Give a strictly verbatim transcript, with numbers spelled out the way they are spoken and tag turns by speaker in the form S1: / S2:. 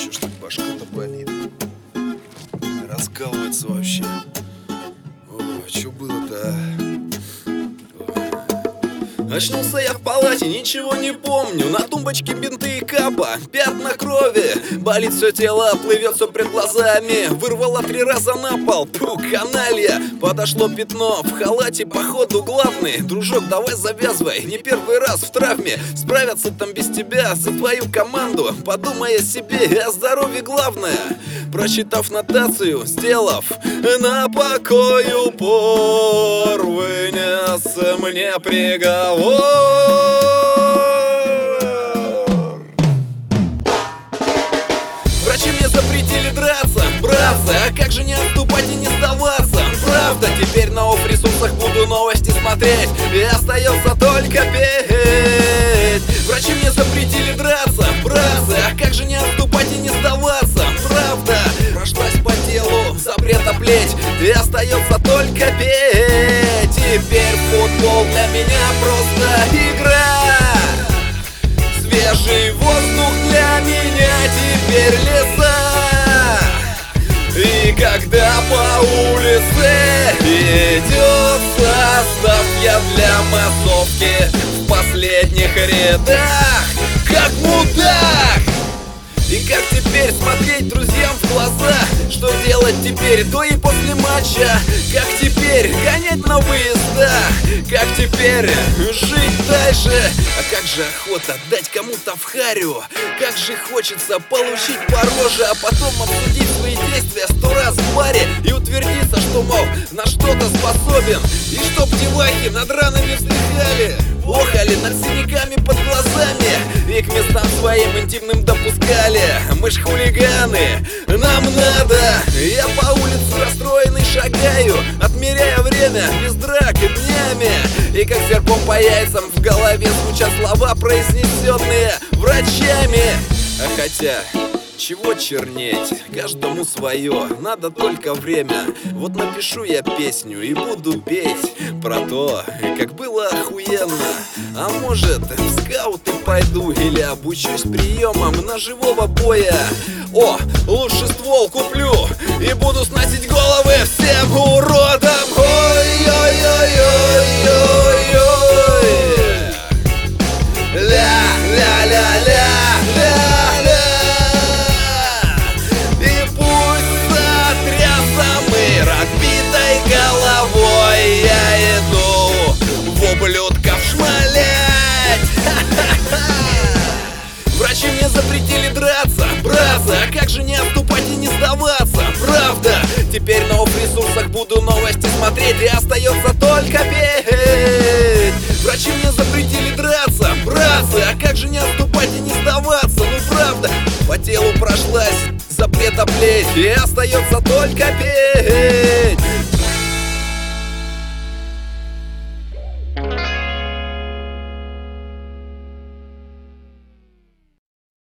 S1: Чё ж так башка-то болит? Раскалывается вообще. О, чё было-то, а? Очнулся я в палате, ничего не помню. На тумбочке бинты и капа, пятна крови. Болит все тело, плывет все пред глазами. Вырвало три раза на пол, пу, каналья. Подошло пятно, в халате походу главный. Дружок, давай завязывай, не первый раз в травме. Справятся там без тебя, за твою команду. Подумай о себе и о здоровье главное. Прочитав нотацию, сделав на покой упор, вынес мне приговор. Врачи мне запретили драться, братцы, а как же не отступать и не сдаваться? Правда, теперь на офф-ресурсах буду новости смотреть, и остается только петь. Врачи мне запретили драться, братцы, а как же не отступать и не сдаваться? Правда, прошлась по телу запрета плеть, и остается только петь. Теперь футбол для меня просто игра. Свежий воздух для меня теперь леса. И когда по улице идет состав, я для массовки в последних рядах, как мудак. И как теперь смотреть друзьям в глаза? Что делать теперь до и после матча? Как теперь гонять на выездах? Как теперь жить дальше? А как же охота дать кому-то в харю? Как же хочется получить по роже, а потом обсудить свои действия сто раз в баре и утвердиться, что, мол, на что-то способен. И чтоб девахи над ранами вздыхали, охали над синяками под глазами и к местам своим интимным допускали. Мы ж хулиганы, нам надо. Я по улице расстроенный шагаю, отмеряя время без драк и днями. И как серпом по яйцам в голове звучат слова, произнесенные врачами. А хотя, чего чернеть, каждому свое, надо только время. Вот напишу я песню и буду петь про то, как было охуенно. А может, в скауты пойду или обучусь приемам ножевого боя. О, лучше ствол куплю и буду сносить головы всем уродам. Ой-ой-ой-ой-ой-ой. Ля-ля-ля-ля-ля. Головой я иду в ублюдков шмалять. Врачи мне запретили драться, братцы, а как же не отступать и не сдаваться? Правда, теперь на офф-ресурсах буду новости смотреть, и остается только петь. Врачи мне запретили драться, братцы, а как же не отступать и не сдаваться? Ну правда, по телу прошлась запрета плеть, и остается только петь.